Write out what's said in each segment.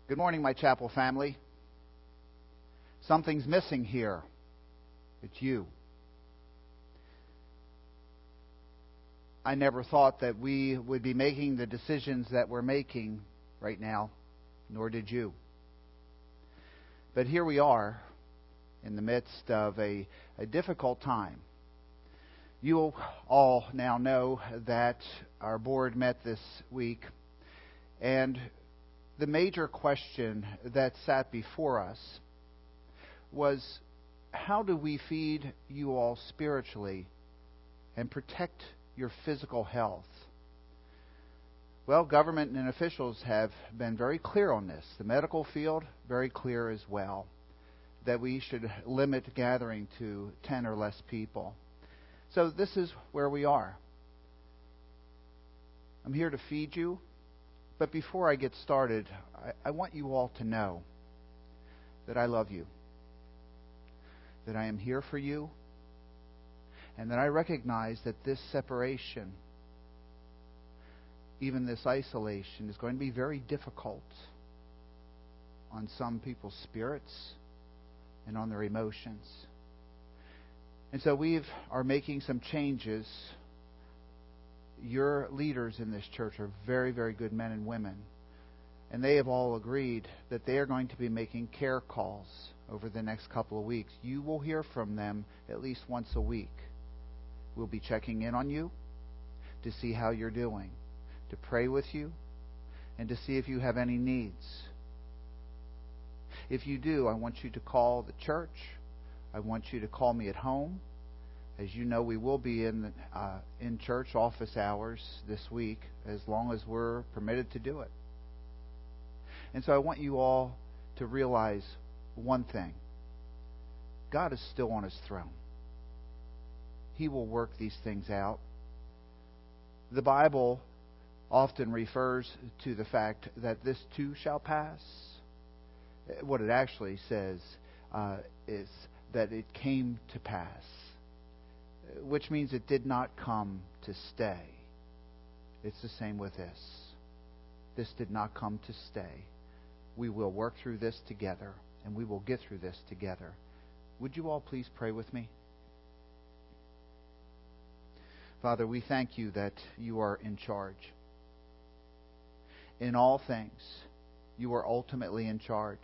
Good morning, my chapel family. Something's missing here. It's you. I never thought that we would be making the decisions that we're making right now, nor did you. But here we are in the midst of a difficult time. You all now know that our board met this week, and the major question that sat before us was, how do we feed you all spiritually and protect your physical health? Well, government and officials have been very clear on this. The medical field, very clear as well, that we should limit gathering to 10 or less people. So this is where we are. I'm here to feed you. But before I get started, I want you all to know that I love you, that I am here for you, and that I recognize that this separation, even this isolation, is going to be very difficult on some people's spirits and on their emotions. And so we are making some changes. Your leaders in this church are very, very good men and women. And they have all agreed that they are going to be making care calls over the next couple of weeks. You will hear from them at least once a week. We'll be checking in on you to see how you're doing, to pray with you, and to see if you have any needs. If you do, I want you to call the church. I want you to call me at home. As you know, we will be in church office hours this week, as long as we're permitted to do it. And so I want you all to realize one thing. God is still on His throne. He will work these things out. The Bible often refers to the fact that this too shall pass. What it actually says is that it came to pass, which means it did not come to stay. It's the same with this. This did not come to stay. We will work through this together, and we will get through this together. Would you all please pray with me? Father, we thank you that you are in charge. In all things, you are ultimately in charge.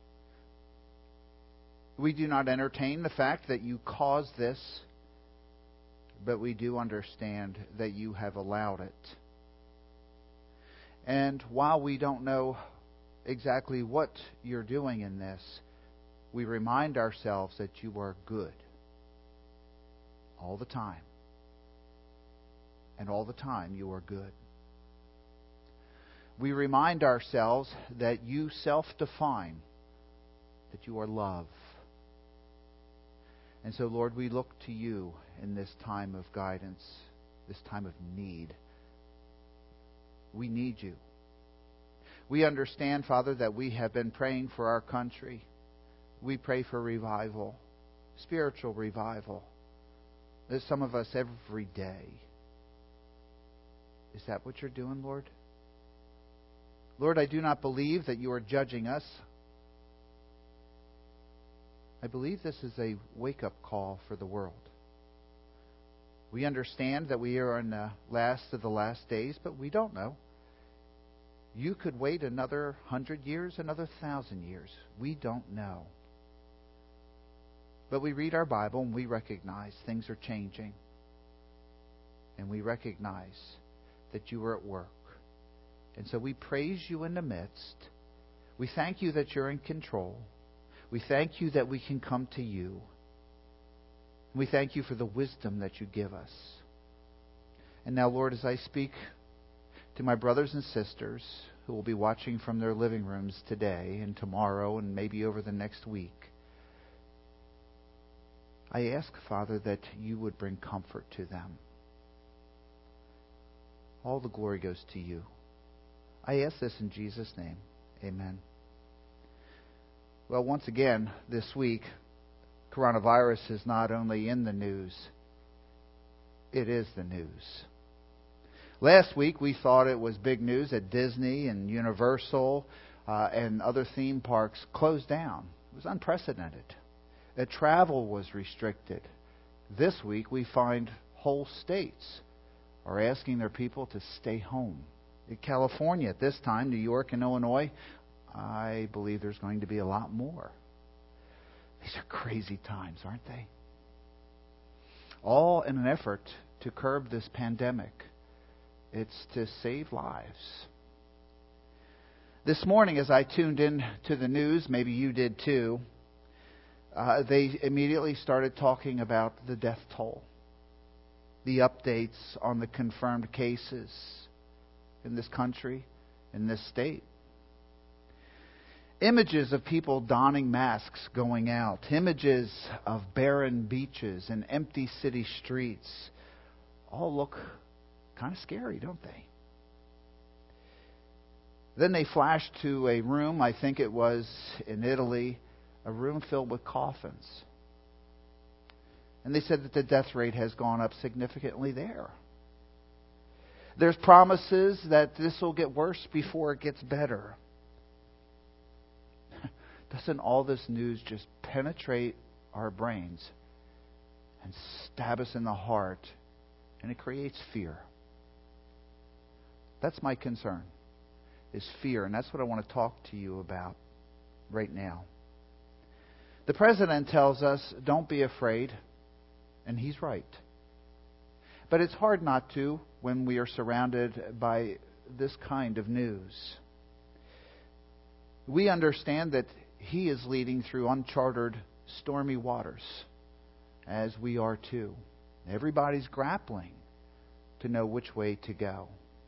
We do not entertain the fact that you caused this, but we do understand that you have allowed it. And while we don't know exactly what you're doing in this, we remind ourselves that you are good all the time. And all the time you are good. We remind ourselves that you self-define that you are love. And so, Lord, we look to you in this time of guidance, this time of need. We need you. We understand, Father, that we have been praying for our country. We pray for revival, spiritual revival. There's some of us every day. Is that what you're doing, Lord? Lord, I do not believe that you are judging us. I believe this is a wake-up call for the world. We understand that we are in the last of the last days, but we don't know. You could wait another 100 years, another 1,000 years. We don't know. But we read our Bible and we recognize things are changing. And we recognize that you are at work. And so we praise you in the midst. We thank you that you're in control. We thank you that we can come to you. We thank you for the wisdom that you give us. And now, Lord, as I speak to my brothers and sisters who will be watching from their living rooms today and tomorrow and maybe over the next week, I ask, Father, that you would bring comfort to them. All the glory goes to you. I ask this in Jesus' name. Amen. Well, once again, this week, coronavirus is not only in the news, it is the news. Last week, we thought it was big news at Disney and Universal and other theme parks closed down. It was unprecedented. Travel was restricted. This week we find whole states are asking their people to stay home. In California at this time, New York and Illinois, I believe there's going to be a lot more. These are crazy times, aren't they? All in an effort to curb this pandemic. It's to save lives. This morning, as I tuned in to the news, maybe you did too, they immediately started talking about the death toll, the updates on the confirmed cases in this country, in this state. Images of people donning masks going out, images of barren beaches and empty city streets, all look kind of scary, don't they? Then they flashed to a room, I think it was in Italy, a room filled with coffins. And they said that the death rate has gone up significantly there. There's promises that this will get worse before it gets better. Doesn't all this news just penetrate our brains and stab us in the heart, and it creates fear? That's my concern, is fear, and that's what I want to talk to you about right now. The president tells us, don't be afraid, and he's right. But it's hard not to when we are surrounded by this kind of news. We understand that he is leading through uncharted, stormy waters, as we are too. Everybody's grappling to know which way to go.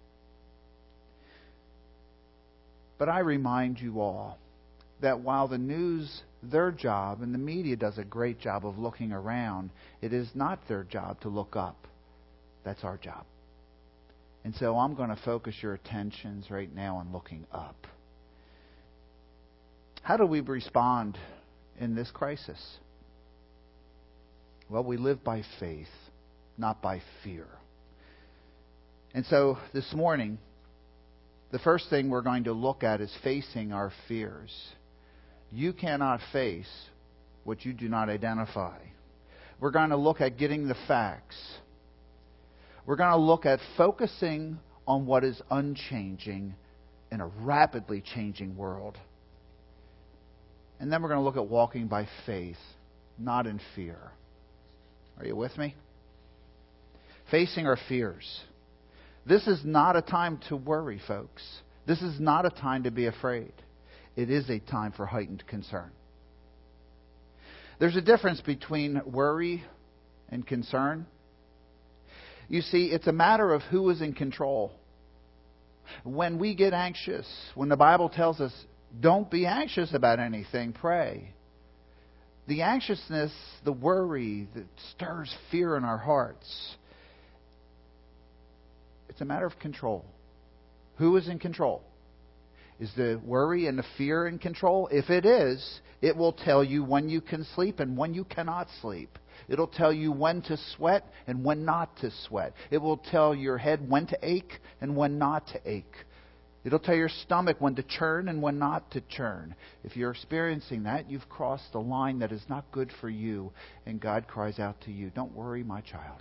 But I remind you all that while the news, their job, and the media does a great job of looking around, it is not their job to look up. That's our job. And so I'm going to focus your attentions right now on looking up. How do we respond in this crisis? Well, we live by faith, not by fear. And so this morning, the first thing we're going to look at is facing our fears. You cannot face what you do not identify. We're going to look at getting the facts. We're going to look at focusing on what is unchanging in a rapidly changing world. And then we're going to look at walking by faith, not in fear. Are you with me? Facing our fears. This is not a time to worry, folks. This is not a time to be afraid. It is a time for heightened concern. There's a difference between worry and concern. You see, it's a matter of who is in control. When we get anxious, when the Bible tells us, don't be anxious about anything, pray. The anxiousness, the worry that stirs fear in our hearts, it's a matter of control. Who is in control? Is the worry and the fear in control? If it is, it will tell you when you can sleep and when you cannot sleep. It'll tell you when to sweat and when not to sweat. It will tell your head when to ache and when not to ache. It'll tell your stomach when to churn and when not to churn. If you're experiencing that, you've crossed a line that is not good for you, and God cries out to you, don't worry, my child.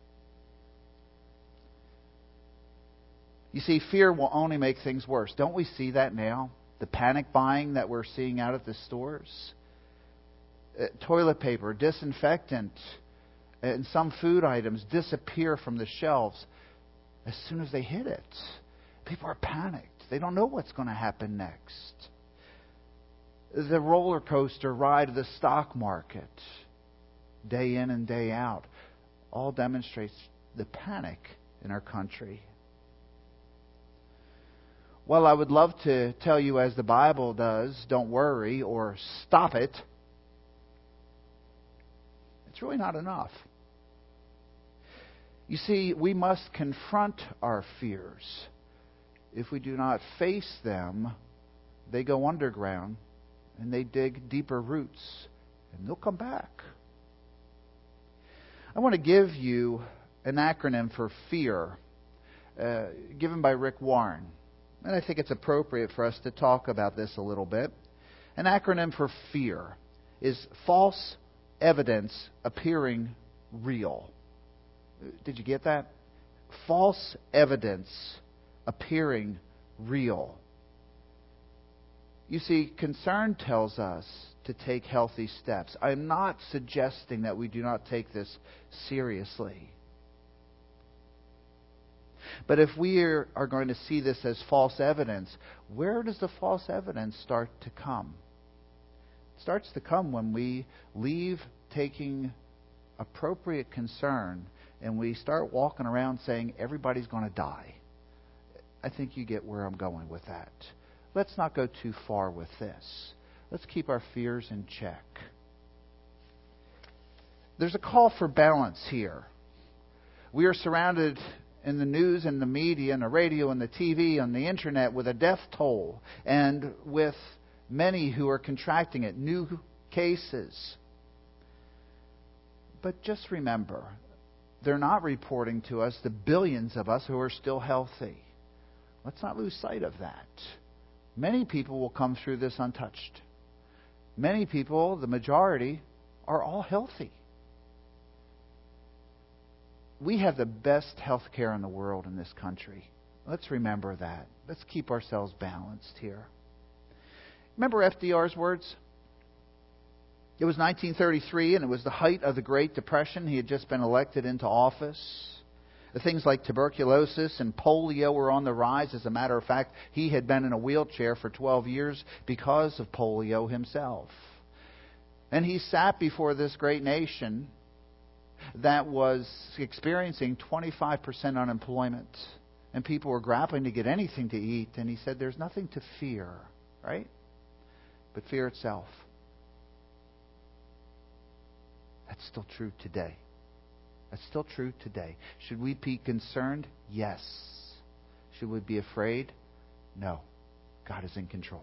You see, fear will only make things worse. Don't we see that now? The panic buying that we're seeing out at the stores. Toilet paper, disinfectant, and some food items disappear from the shelves as soon as they hit it. People are panicked. They don't know what's going to happen next. The roller coaster ride of the stock market, day in and day out, all demonstrates the panic in our country. Well, I would love to tell you, as the Bible does, don't worry or stop it. It's really not enough. You see, we must confront our fears. If we do not face them, they go underground and they dig deeper roots and they'll come back. I want to give you an acronym for fear given by Rick Warren. And I think it's appropriate for us to talk about this a little bit. An acronym for FEAR is false evidence appearing real. Did you get that? False evidence appearing real. You see, concern tells us to take healthy steps. I'm not suggesting that we do not take this seriously. But if we are going to see this as false evidence, where does the false evidence start to come? It starts to come when we leave taking appropriate concern and we start walking around saying everybody's going to die. I think you get where I'm going with that. Let's not go too far with this. Let's keep our fears in check. There's a call for balance here. We are surrounded in the news and the media and the radio and the TV and the internet with a death toll and with many who are contracting it, new cases. But just remember, they're not reporting to us the billions of us who are still healthy. Let's not lose sight of that. Many people will come through this untouched. Many people, the majority, are all healthy. We have the best health care in the world in this country. Let's remember that. Let's keep ourselves balanced here. Remember FDR's words? It was 1933, and it was the height of the Great Depression. He had just been elected into office. Things like tuberculosis and polio were on the rise. As a matter of fact, he had been in a wheelchair for 12 years because of polio himself. And he sat before this great nation that was experiencing 25% unemployment. And people were grappling to get anything to eat. And he said, there's nothing to fear, right? But fear itself. That's still true today. That's still true today. Should we be concerned? Yes. Should we be afraid? No. God is in control.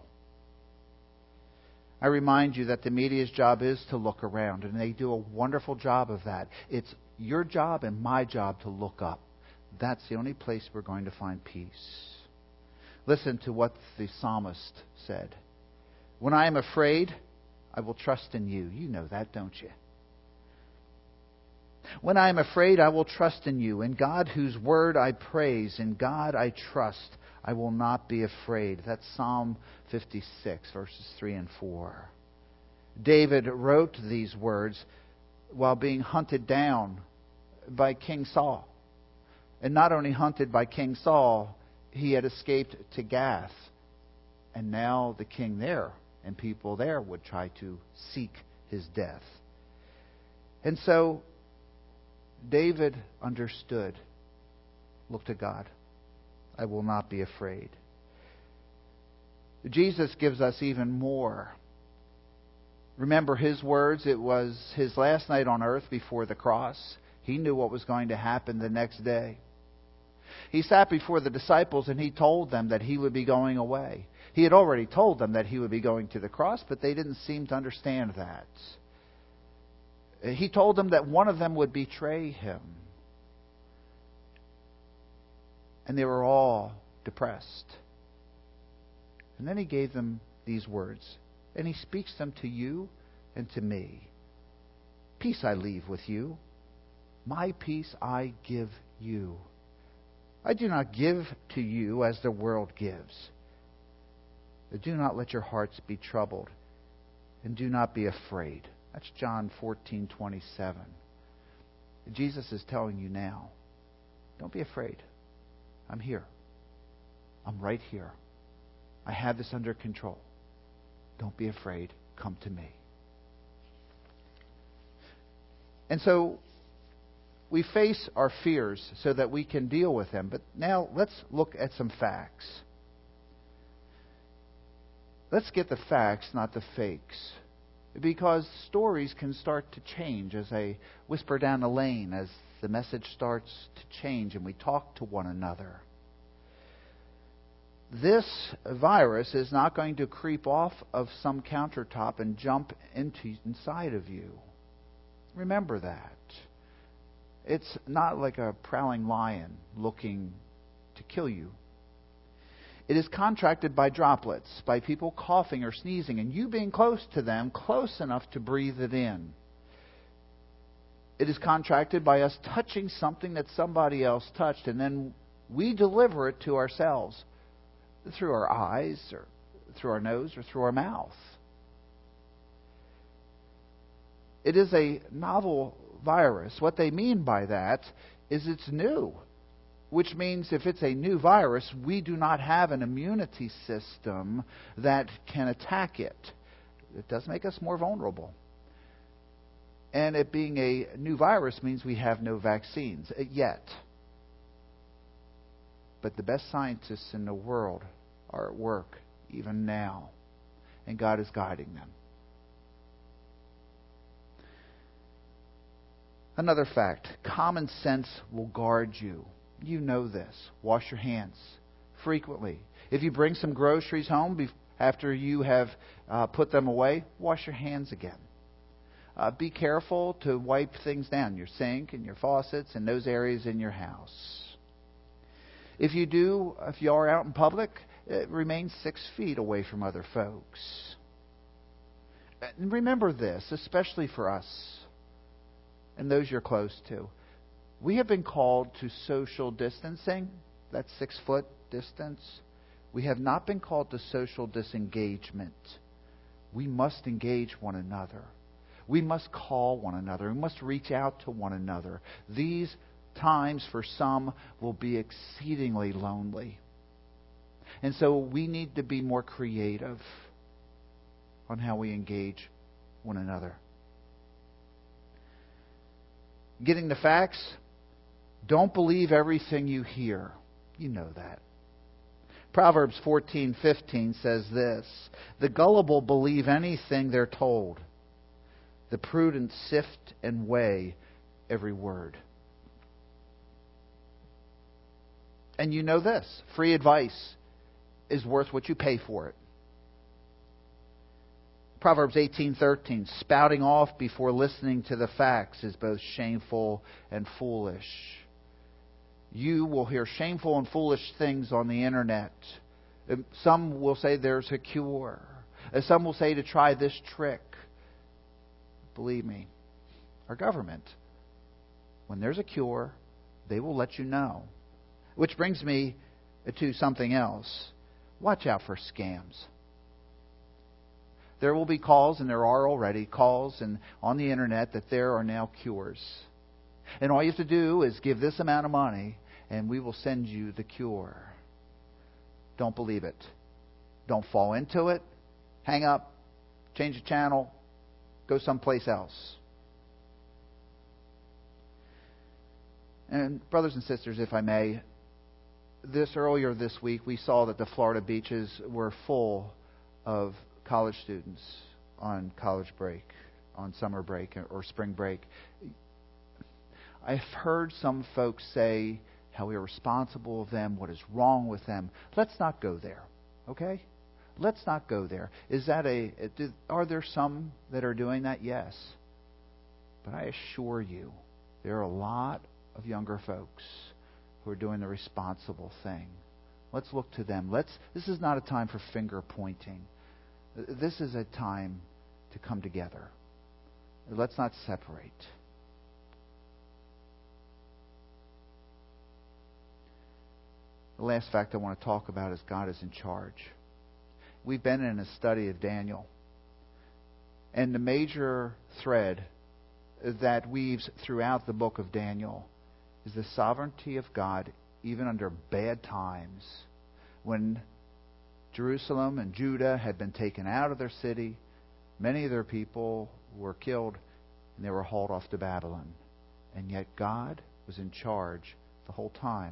I remind you that the media's job is to look around, and they do a wonderful job of that. It's your job and my job to look up. That's the only place we're going to find peace. Listen to what the psalmist said. When I am afraid, I will trust in you. You know that, don't you? When I am afraid, I will trust in you. In God whose word I praise, in God I trust, I will not be afraid. That's Psalm 56, verses 3 and 4. David wrote these words while being hunted down by King Saul. And not only hunted by King Saul, he had escaped to Gath. And now the king there and people there would try to seek his death. And so David understood. Look to God. I will not be afraid. Jesus gives us even more. Remember his words. It was his last night on earth before the cross. He knew what was going to happen the next day. He sat before the disciples and he told them that he would be going away. He had already told them that he would be going to the cross, but they didn't seem to understand that. He told them that one of them would betray him. And they were all depressed. And then he gave them these words. And he speaks them to you and to me. Peace I leave with you. My peace I give you. I do not give to you as the world gives. But do not let your hearts be troubled. And do not be afraid. That's John 14:27. Jesus is telling you now, don't be afraid. I'm here. I'm right here. I have this under control. Don't be afraid. Come to me. And so we face our fears so that we can deal with them. But now let's look at some facts. Let's get the facts, not the fakes. Because stories can start to change as they whisper down the lane, as the message starts to change and we talk to one another. This virus is not going to creep off of some countertop and jump inside of you. Remember that. It's not like a prowling lion looking to kill you. It is contracted by droplets, by people coughing or sneezing, and you being close to them, close enough to breathe it in. It is contracted by us touching something that somebody else touched, and then we deliver it to ourselves through our eyes, or through our nose, or through our mouth. It is a novel virus. What they mean by that is it's new, which means if it's a new virus, we do not have an immunity system that can attack it. It does make us more vulnerable. And it being a new virus means we have no vaccines yet. But the best scientists in the world are at work even now, and God is guiding them. Another fact, common sense will guard you. You know this. Wash your hands frequently. If you bring some groceries home after you have put them away, wash your hands again. Be careful to wipe things down, your sink and your faucets and those areas in your house. If you are out in public, remain 6 feet away from other folks. And remember this, especially for us and those you're close to. We have been called to social distancing, that's 6 foot distance. We have not been called to social disengagement. We must engage one another. We must call one another. We must reach out to one another. These times for some will be exceedingly lonely. And so we need to be more creative on how we engage one another. Getting the facts, don't believe everything you hear. You know that. Proverbs 14:15 says this, "The gullible believe anything they're told. The prudent sift and weigh every word." And you know this, free advice is worth what you pay for it. Proverbs 18:13, "Spouting off before listening to the facts is both shameful and foolish." You will hear shameful and foolish things on the internet. Some will say there's a cure. Some will say to try this trick. Believe me, our government, when there's a cure, they will let you know. Which brings me to something else. Watch out for scams. There will be calls, and there are already calls on the internet that there are now cures. And all you have to do is give this amount of money, and we will send you the cure. Don't believe it. Don't fall into it. Hang up. Change the channel. Go someplace else. And brothers and sisters, if I may, earlier this week we saw that the Florida beaches were full of college students on college break, on summer break or spring break. I've heard some folks say how irresponsible of them, what is wrong with them. Let's not go there, okay? Let's not go there. Are there some that are doing that? Yes. But I assure you, there are a lot of younger folks who are doing the responsible thing. Let's look to them. This is not a time for finger pointing. This is a time to come together. Let's not separate. The last fact I want to talk about is God is in charge. We've been in a study of Daniel. And the major thread that weaves throughout the book of Daniel is the sovereignty of God, even under bad times, when Jerusalem and Judah had been taken out of their city, many of their people were killed, and they were hauled off to Babylon. And yet God was in charge the whole time.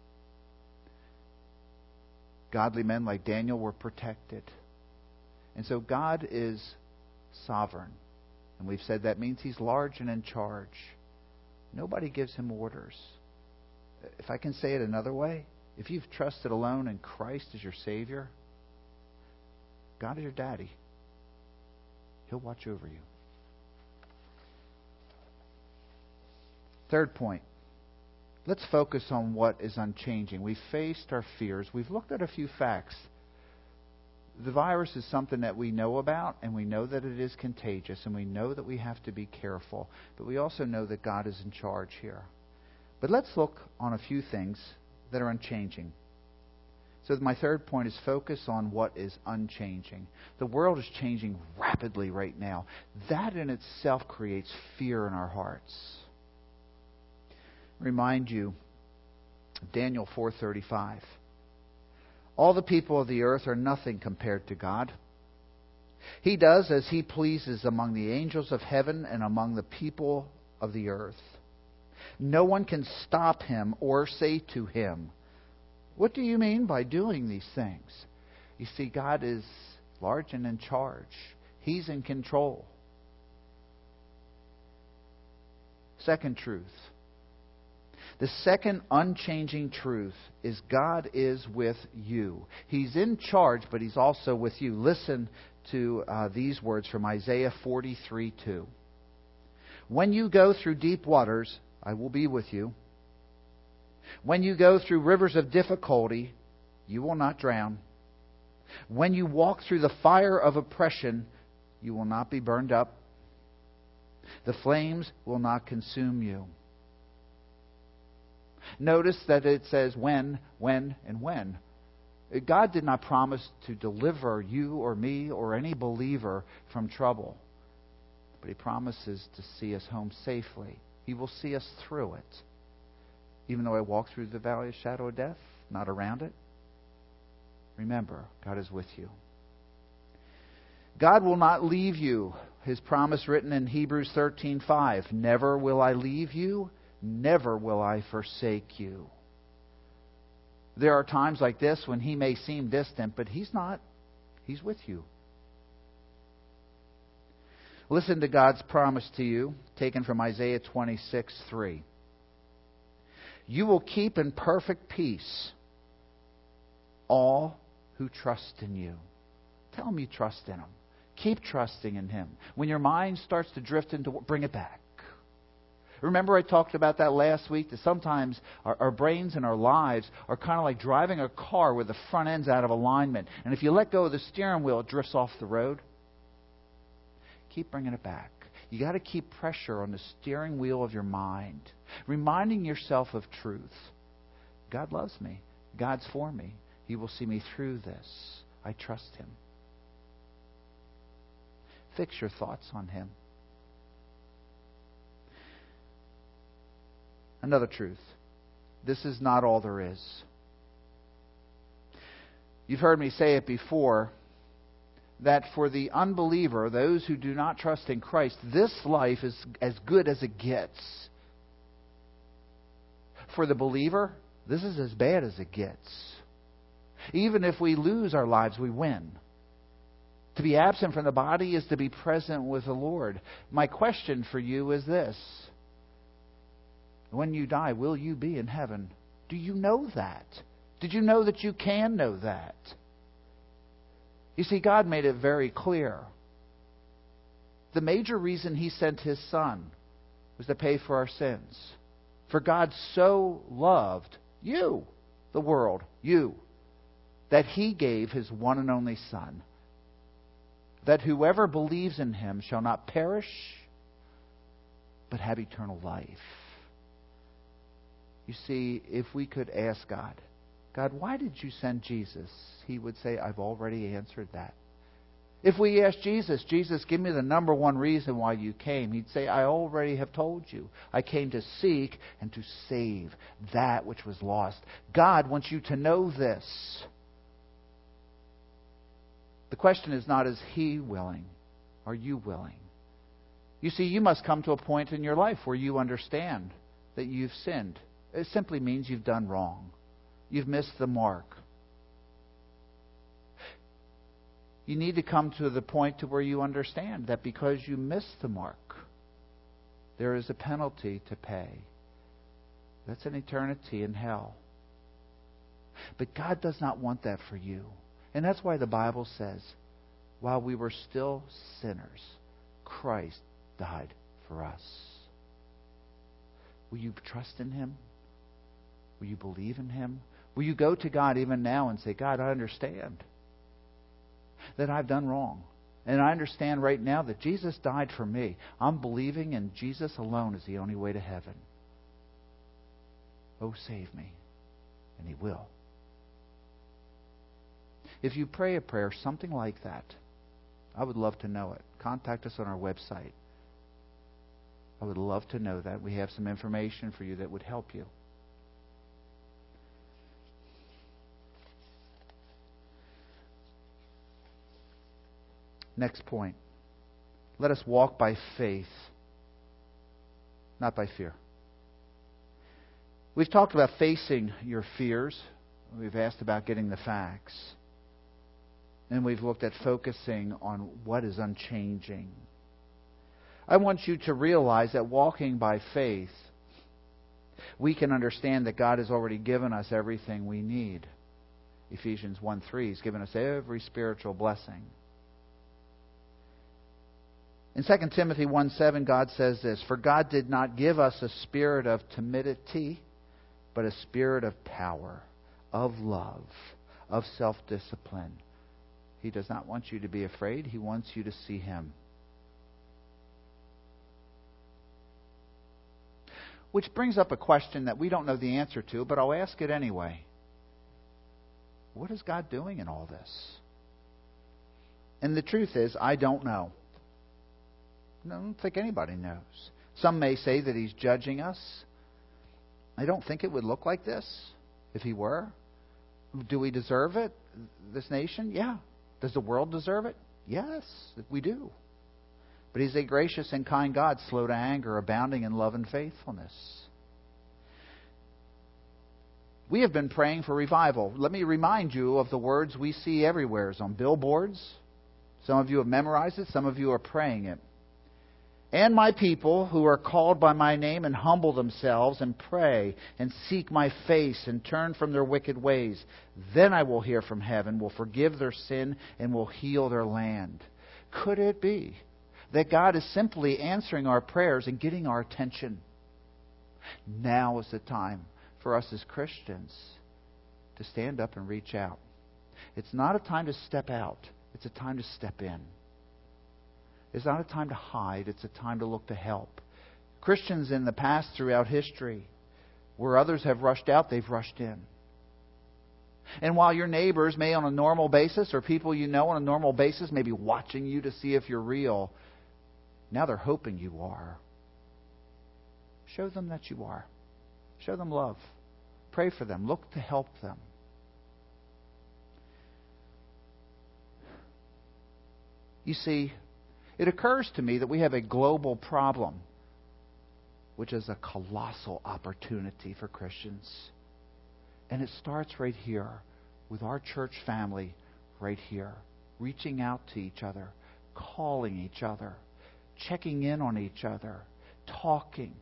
Godly men like Daniel were protected. And so God is sovereign. And we've said that means He's large and in charge. Nobody gives Him orders. If I can say it another way, if you've trusted alone in Christ as your Savior, God is your daddy. He'll watch over you. Third point, Let's focus on what is unchanging. We've faced our fears. We've looked at a few facts. The virus is something that we know about, and we know that it is contagious, and we know that we have to be careful. But we also know that God is in charge here. But let's look on a few things that are unchanging. So my third point is focus on what is unchanging. The world is changing rapidly right now. That in itself creates fear in our hearts. Remind you, Daniel 4:35. All the people of the earth are nothing compared to God. He does as He pleases among the angels of heaven and among the people of the earth. No one can stop Him or say to Him, "What do you mean by doing these things?" You see, God is large and in charge. He's in control. Second truth. The second unchanging truth is God is with you. He's in charge, but He's also with you. Listen to these words from Isaiah 43:2. When you go through deep waters, I will be with you. When you go through rivers of difficulty, you will not drown. When you walk through the fire of oppression, you will not be burned up. The flames will not consume you. Notice that it says when, and when. God did not promise to deliver you or me or any believer from trouble. But He promises to see us home safely. He will see us through it. Even though I walk through the valley of shadow of death, not around it. Remember, God is with you. God will not leave you. His promise written in Hebrews 13:5. Never will I leave you. Never will I forsake you. There are times like this when He may seem distant, but He's not. He's with you. Listen to God's promise to you, taken from Isaiah 26:3. You will keep in perfect peace all who trust in you. Tell them you trust in Him. Keep trusting in Him. When your mind starts to drift into, bring it back. Remember I talked about that last week, that sometimes our brains and our lives are kind of like driving a car with the front end's out of alignment. And if you let go of the steering wheel, it drifts off the road. Keep bringing it back. You got to keep pressure on the steering wheel of your mind, reminding yourself of truth. God loves me. God's for me. He will see me through this. I trust Him. Fix your thoughts on Him. Another truth. This is not all there is. You've heard me say it before, that for the unbeliever, those who do not trust in Christ, this life is as good as it gets. For the believer, this is as bad as it gets. Even if we lose our lives, we win. To be absent from the body is to be present with the Lord. My question for you is this. When you die, will you be in heaven? Do you know that? Did you know that you can know that? You see, God made it very clear. The major reason He sent His Son was to pay for our sins. For God so loved you, the world, you, that He gave His one and only Son, that whoever believes in Him shall not perish, but have eternal life. You see, if we could ask God, God, why did you send Jesus? He would say, I've already answered that. If we ask Jesus, Jesus, give me the number one reason why you came, He'd say, I already have told you. I came to seek and to save that which was lost. God wants you to know this. The question is not, is He willing? Are you willing? You see, you must come to a point in your life where you understand that you've sinned. It simply means you've done wrong. You've missed the mark. You need to come to the point to where you understand that because you missed the mark, there is a penalty to pay. That's an eternity in hell. But God does not want that for you. And that's why the Bible says, while we were still sinners, Christ died for us. Will you trust in Him? Will you believe in Him? Will you go to God even now and say, God, I understand that I've done wrong. And I understand right now that Jesus died for me. I'm believing in Jesus alone is the only way to heaven. Oh, save me. And He will. If you pray a prayer, something like that, I would love to know it. Contact us on our website. I would love to know that. We have some information for you that would help you. Next point. Let us walk by faith, not by fear. We've talked about facing your fears. We've asked about getting the facts. And we've looked at focusing on what is unchanging. I want you to realize that walking by faith, we can understand that God has already given us everything we need. Ephesians 1:3, He's given us every spiritual blessing. In 2 Timothy 1:7, God says this, For God did not give us a spirit of timidity, but a spirit of power, of love, of self-discipline. He does not want you to be afraid. He wants you to see Him. Which brings up a question that we don't know the answer to, but I'll ask it anyway. What is God doing in all this? And the truth is, I don't know. I don't think anybody knows. Some may say that He's judging us. I don't think it would look like this if He were. Do we deserve it, this nation? Yeah. Does the world deserve it? Yes, we do. But He's a gracious and kind God, slow to anger, abounding in love and faithfulness. We have been praying for revival. Let me remind you of the words we see everywhere. It's on billboards. Some of you have memorized it. Some of you are praying it. And my people who are called by my name and humble themselves and pray and seek my face and turn from their wicked ways, then I will hear from heaven, will forgive their sin, and will heal their land. Could it be that God is simply answering our prayers and getting our attention? Now is the time for us as Christians to stand up and reach out. It's not a time to step out. It's a time to step in. It's not a time to hide. It's a time to look to help. Christians in the past throughout history, where others have rushed out, they've rushed in. And while your neighbors may on a normal basis, or people you know on a normal basis, may be watching you to see if you're real, now they're hoping you are. Show them that you are. Show them love. Pray for them. Look to help them. You see, it occurs to me that we have a global problem, which is a colossal opportunity for Christians. And it starts right here with our church family right here, reaching out to each other, calling each other, checking in on each other, talking.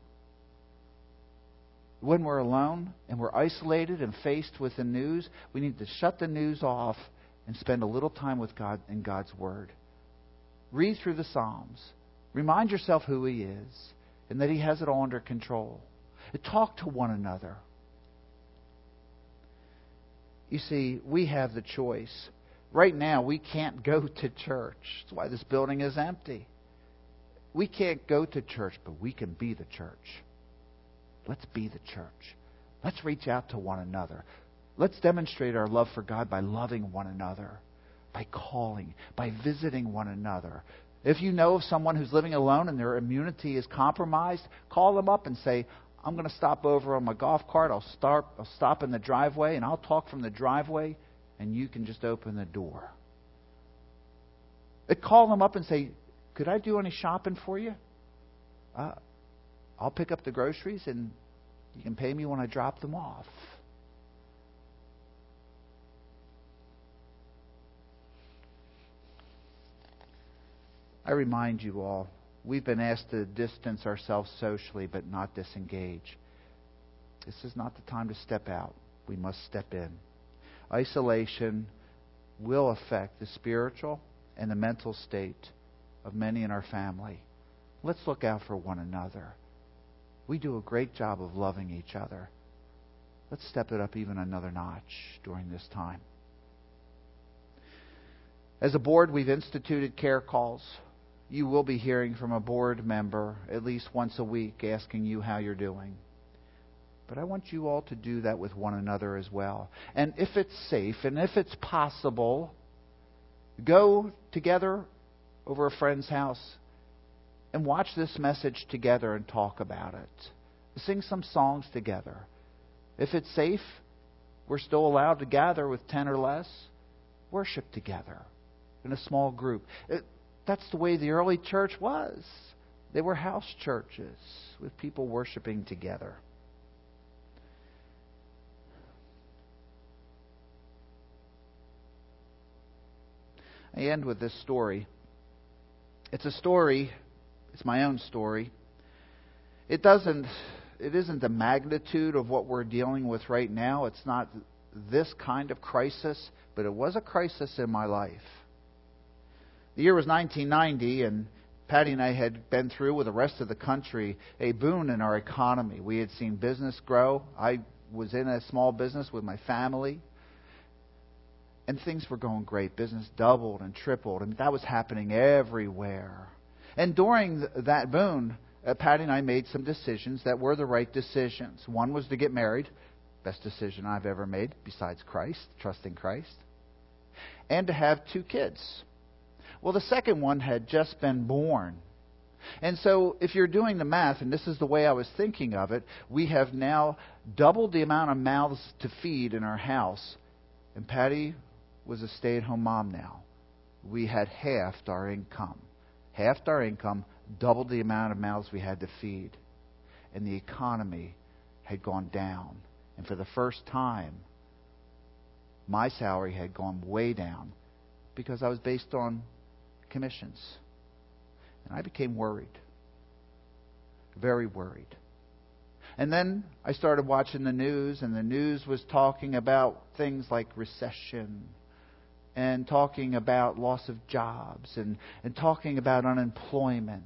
When we're alone and we're isolated and faced with the news, we need to shut the news off and spend a little time with God in God's Word. Read through the Psalms. Remind yourself who He is and that He has it all under control. Talk to one another. You see, we have the choice. Right now, we can't go to church. That's why this building is empty. We can't go to church, but we can be the church. Let's be the church. Let's reach out to one another. Let's demonstrate our love for God by loving one another, by calling, by visiting one another. If you know of someone who's living alone and their immunity is compromised, call them up and say, I'm going to stop over on my golf cart. I'll stop in the driveway and I'll talk from the driveway and you can just open the door. Call them up and say, could I do any shopping for you? I'll pick up the groceries and you can pay me when I drop them off. I remind you all, we've been asked to distance ourselves socially but not disengage. This is not the time to step out. We must step in. Isolation will affect the spiritual and the mental state of many in our family. Let's look out for one another. We do a great job of loving each other. Let's step it up even another notch during this time. As a board, we've instituted care calls. You will be hearing from a board member at least once a week asking you how you're doing. But I want you all to do that with one another as well. And if it's safe and if it's possible, go together over a friend's house and watch this message together and talk about it. Sing some songs together. If it's safe, we're still allowed to gather with 10 or less. Worship together in a small group. That's the way the early church was. They were house churches with people worshiping together. I end with this story. It's a story. It's my own story. It isn't the magnitude of what we're dealing with right now. It's not this kind of crisis, but it was a crisis in my life. The year was 1990, and Patty and I had been through with the rest of the country a boon in our economy. We had seen business grow. I was in a small business with my family. And things were going great. Business doubled and tripled, and that was happening everywhere. And during that boon, Patty and I made some decisions that were the right decisions. One was to get married. Best decision I've ever made, besides Christ, trusting Christ. And to have 2 kids. Well, the second one had just been born. And so if you're doing the math, and this is the way I was thinking of it, we have now doubled the amount of mouths to feed in our house. And Patty was a stay-at-home mom now. We had halved our income. Halved our income, doubled the amount of mouths we had to feed. And the economy had gone down. And for the first time, my salary had gone way down because I was based on commissions. And I became worried. Very worried. And then I started watching the news, and the news was talking about things like recession, and talking about loss of jobs, and talking about unemployment.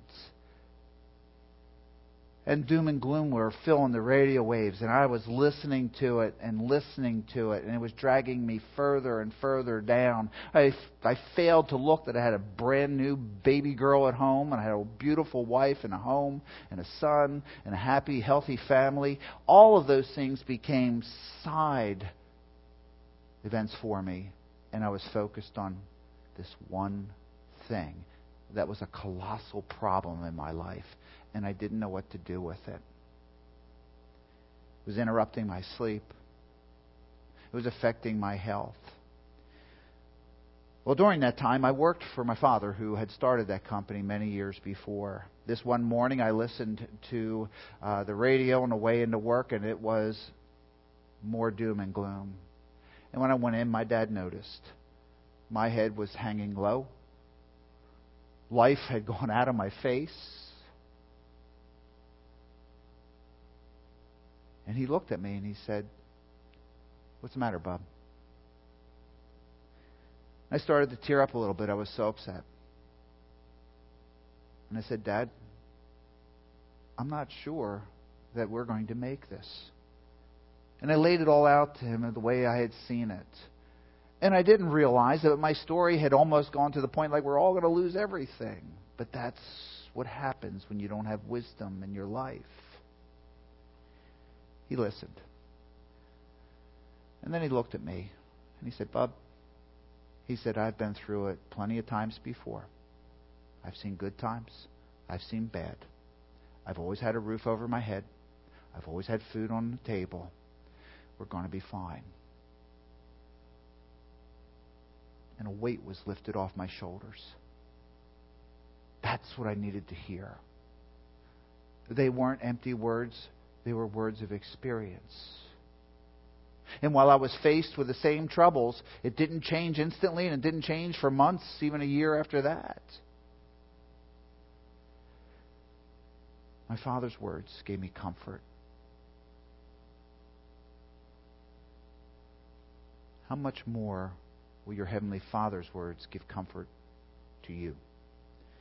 And doom and gloom were filling the radio waves, and I was listening to it, and it was dragging me further and further down. I failed to look that I had a brand new baby girl at home, and I had a beautiful wife and a home and a son and a happy, healthy family. All of those things became side events for me, and I was focused on this one thing that was a colossal problem in my life. And I didn't know what to do with it. It was interrupting my sleep. It was affecting my health. Well, during that time, I worked for my father, who had started that company many years before. This one morning, I listened to the radio on the way into work, and it was more doom and gloom. And when I went in, my dad noticed. My head was hanging low. Life had gone out of my face. And he looked at me and he said, "What's the matter, Bob?" I started to tear up a little bit. I was so upset. And I said, "Dad, I'm not sure that we're going to make this." And I laid it all out to him the way I had seen it. And I didn't realize that my story had almost gone to the point like we're all going to lose everything. But that's what happens when you don't have wisdom in your life. He listened. And then he looked at me and he said, "Bub," he said, "I've been through it plenty of times before. I've seen good times. I've seen bad. I've always had a roof over my head. I've always had food on the table. We're going to be fine." And a weight was lifted off my shoulders. That's what I needed to hear. They weren't empty words. They were words of experience. And while I was faced with the same troubles, it didn't change instantly, and it didn't change for months, even a year after that. My father's words gave me comfort. How much more will your Heavenly Father's words give comfort to you?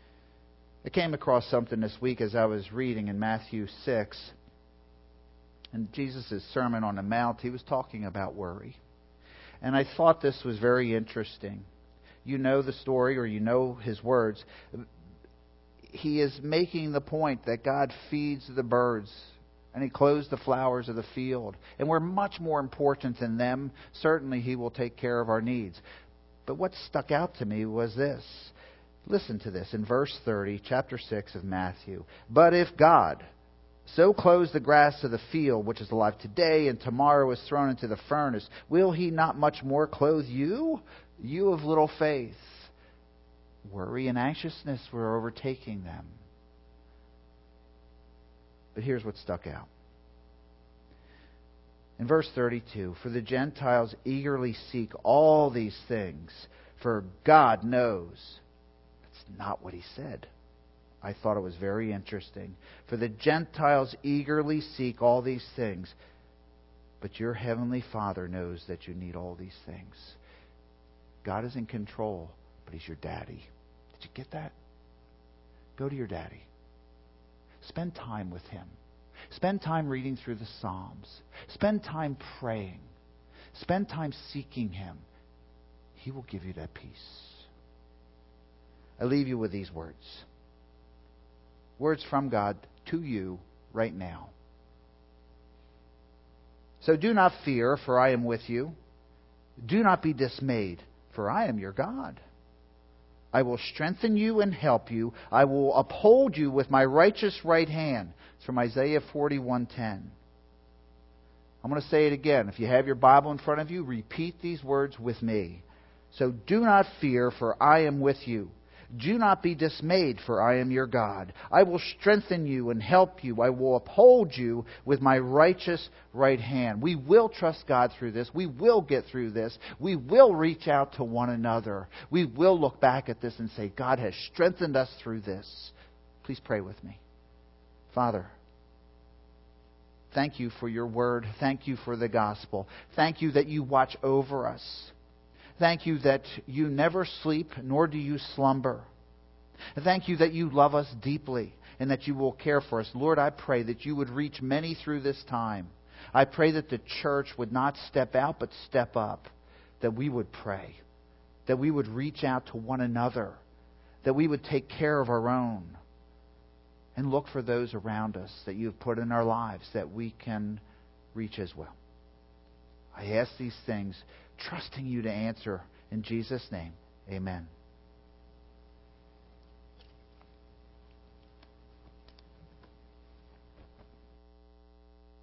I came across something this week as I was reading in Matthew 6. In Jesus' Sermon on the Mount, he was talking about worry. And I thought this was very interesting. You know the story, or you know his words. He is making the point that God feeds the birds and he clothes the flowers of the field. And we're much more important than them. Certainly he will take care of our needs. But what stuck out to me was this. Listen to this in verse 30, chapter 6 of Matthew. But if God so clothes the grass of the field, which is alive today and tomorrow is thrown into the furnace, will he not much more clothe you, you of little faith? Worry and anxiousness were overtaking them. But here's what stuck out. In verse 32, for the Gentiles eagerly seek all these things, for God knows. That's not what he said. I thought it was very interesting. For the Gentiles eagerly seek all these things, but your heavenly Father knows that you need all these things. God is in control, but he's your daddy. Did you get that? Go to your daddy. Spend time with him. Spend time reading through the Psalms. Spend time praying. Spend time seeking him. He will give you that peace. I leave you with these words. Words from God to you right now. So do not fear, for I am with you. Do not be dismayed, for I am your God. I will strengthen you and help you. I will uphold you with my righteous right hand. It's from Isaiah 41:10. I'm going to say it again. If you have your Bible in front of you, repeat these words with me. So do not fear, for I am with you. Do not be dismayed, for I am your God. I will strengthen you and help you. I will uphold you with my righteous right hand. We will trust God through this. We will get through this. We will reach out to one another. We will look back at this and say, God has strengthened us through this. Please pray with me. Father, thank you for your word. Thank you for the gospel. Thank you that you watch over us. Thank you that you never sleep, nor do you slumber. Thank you that you love us deeply and that you will care for us. Lord, I pray that you would reach many through this time. I pray that the church would not step out, but step up. That we would pray. That we would reach out to one another. That we would take care of our own. And look for those around us that you've put in our lives that we can reach as well. I ask these things, trusting you to answer. In Jesus' name, amen.